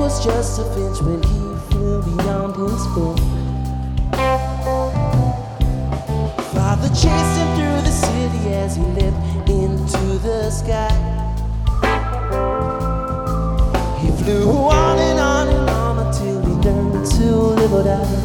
was just a finch when he flew beyond his boom. Father chased him through the city as he leapt into the sky. He flew on and on and on until he learned to live or die.